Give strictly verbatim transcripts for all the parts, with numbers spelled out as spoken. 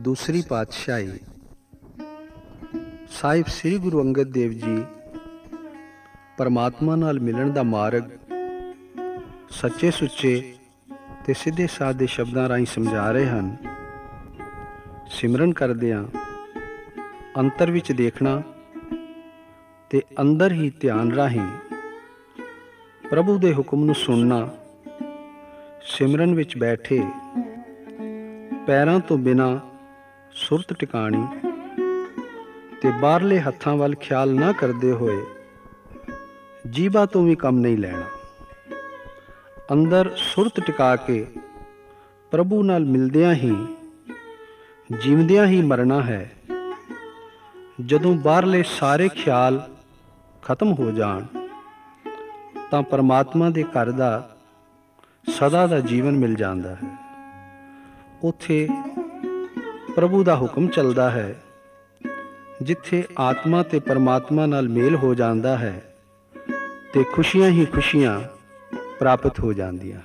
दूसरी पातशाही ਸਾਹਿਬ ਸ੍ਰੀ ਗੁਰੂ ਅੰਗਦ ਦੇਵ ਜੀ ਪਰਮਾਤਮਾ ਨਾਲ ਮਿਲਣ ਦਾ ਮਾਰਗ ਸੱਚੇ ਸੁੱਚੇ ਤੇ ਸਿੱਧੇ ਸਾਦੇ ਸ਼ਬਦਾਂ ਰਾਹੀਂ ਸਮਝਾ ਰਹੇ ਹਨ। ਸਿਮਰਨ ਕਰਦਿਆਂ ਅੰਤਰ ਵਿੱਚ ਦੇਖਣਾ ਤੇ ਅੰਦਰ ਹੀ ਧਿਆਨ ਰਾਹੀਂ ਪ੍ਰਭੂ ਦੇ ਹੁਕਮ ਨੂੰ ਸੁਣਨਾ, ਸਿਮਰਨ ਵਿੱਚ ਬੈਠੇ ਪੈਰਾਂ ਤੋਂ ਬਿਨਾਂ ਸੁਰਤ ਟਿਕਾਣੀ ਤੇ ਬਾਹਰਲੇ ਹੱਥਾਂ ਵੱਲ ਖਿਆਲ ਨਾ ਕਰਦੇ ਹੋਏ ਜੀਭਾਂ ਤੋਂ ਵੀ ਕੰਮ ਨਹੀਂ ਲੈਣਾ। ਅੰਦਰ ਸੁਰਤ ਟਿਕਾ ਕੇ ਪ੍ਰਭੂ ਨਾਲ ਮਿਲਦਿਆਂ ਹੀ ਜੀਵਦਿਆਂ ਹੀ ਮਰਨਾ ਹੈ। ਜਦੋਂ ਬਾਹਰਲੇ ਸਾਰੇ ਖਿਆਲ ਖਤਮ ਹੋ ਜਾਣ ਤਾਂ ਪਰਮਾਤਮਾ ਦੇ ਘਰ ਦਾ ਸਦਾ ਦਾ ਜੀਵਨ ਮਿਲ ਜਾਂਦਾ ਹੈ। ਉੱਥੇ ਪ੍ਰਭੂ ਦਾ ਹੁਕਮ ਚੱਲਦਾ ਹੈ। ਜਿੱਥੇ ਆਤਮਾ ਤੇ ਪਰਮਾਤਮਾ ਨਾਲ ਮੇਲ ਹੋ ਜਾਂਦਾ ਹੈ ਤੇ ਖੁਸ਼ੀਆਂ ਹੀ ਖੁਸ਼ੀਆਂ ਪ੍ਰਾਪਤ ਹੋ ਜਾਂਦੀਆਂ।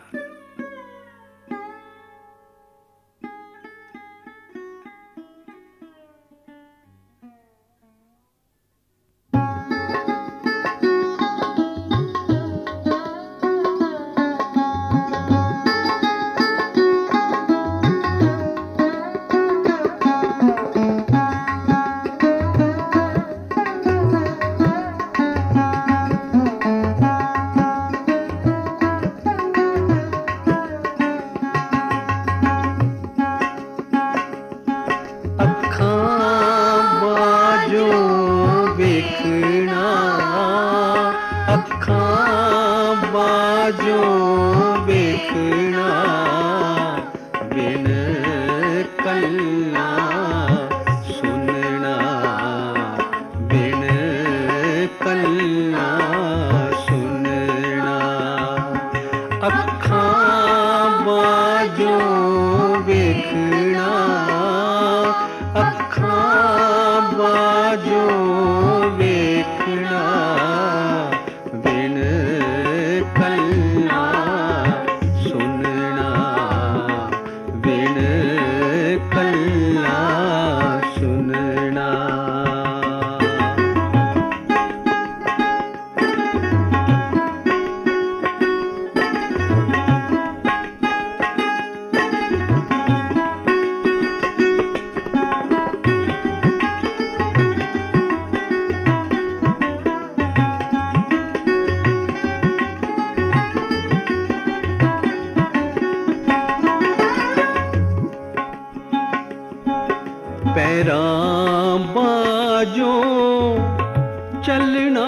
पैरां बाजों चलना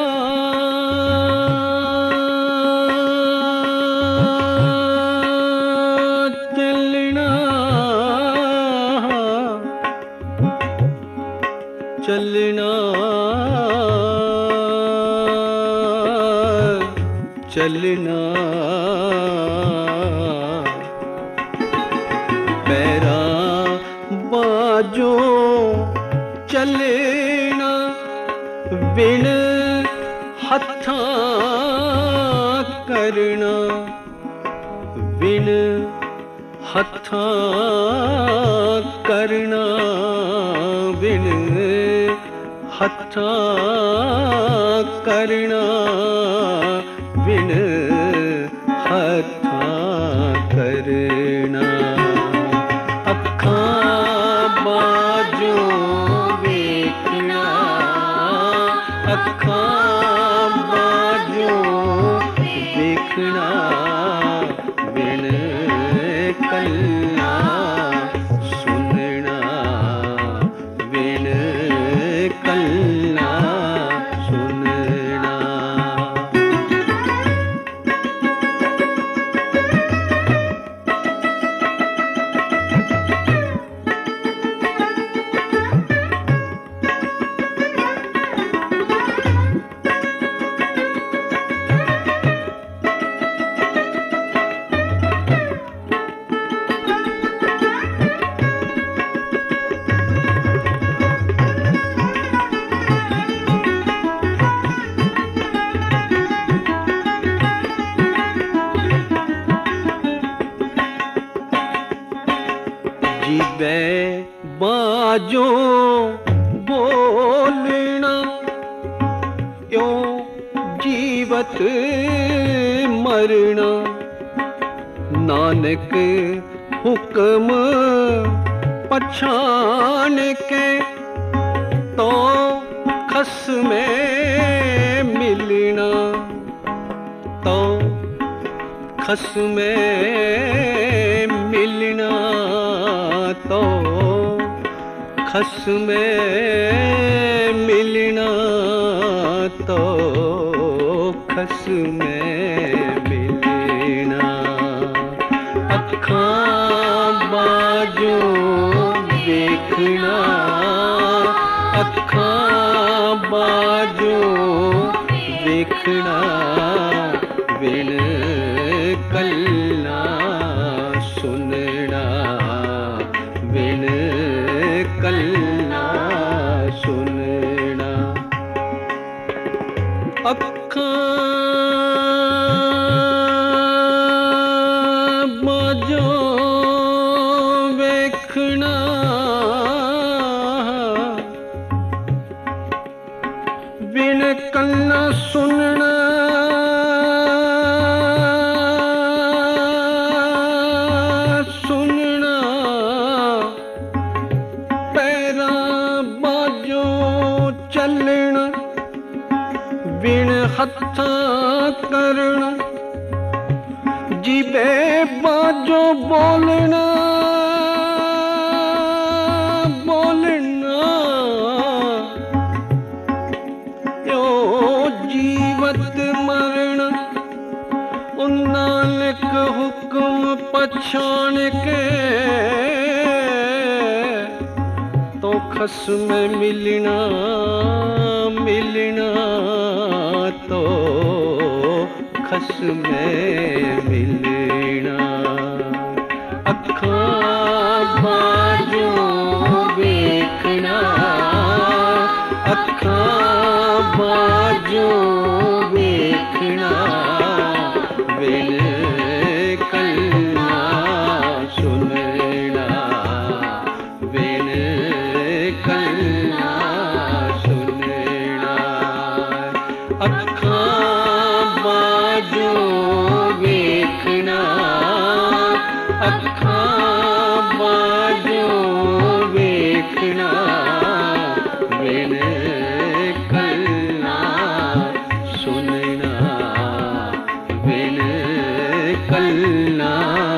चलना चलना चलना बाजो चलना बिन हत्थां करना बिन हत्थां करना बिन हत्थां करना बिन हत्थां करना बिन कल्ला सुनना बिन कल्ला सुनना। बाजों बोलना यो जीवत मरना नानक हुक्म पछान के तो खस में मिलना तो खस में मिलना तो खस में मिलना तो खस में मिलना अखां बाजों देखना अखां बाजों देखना बिन कल्ला सुनना बिन कल्ला सुनना अखां बाजों देखना बिन कल्ला सुनना सुनना पैरा बाजों चलना बिन हत्था करना जिबे बाजों बोलना बोलना यो जीवत मरना नानक हुक्म पछान के तो खस में मिलना मिलना तो खस में मिलना अखां बाजों देखना अखां बाजों देखना बिन कल्ला सुनना बिन कल्ला सुनना अखां बाजों देखना अखां बाजों देखना बिन कल्ला सुनना बिन कल्ला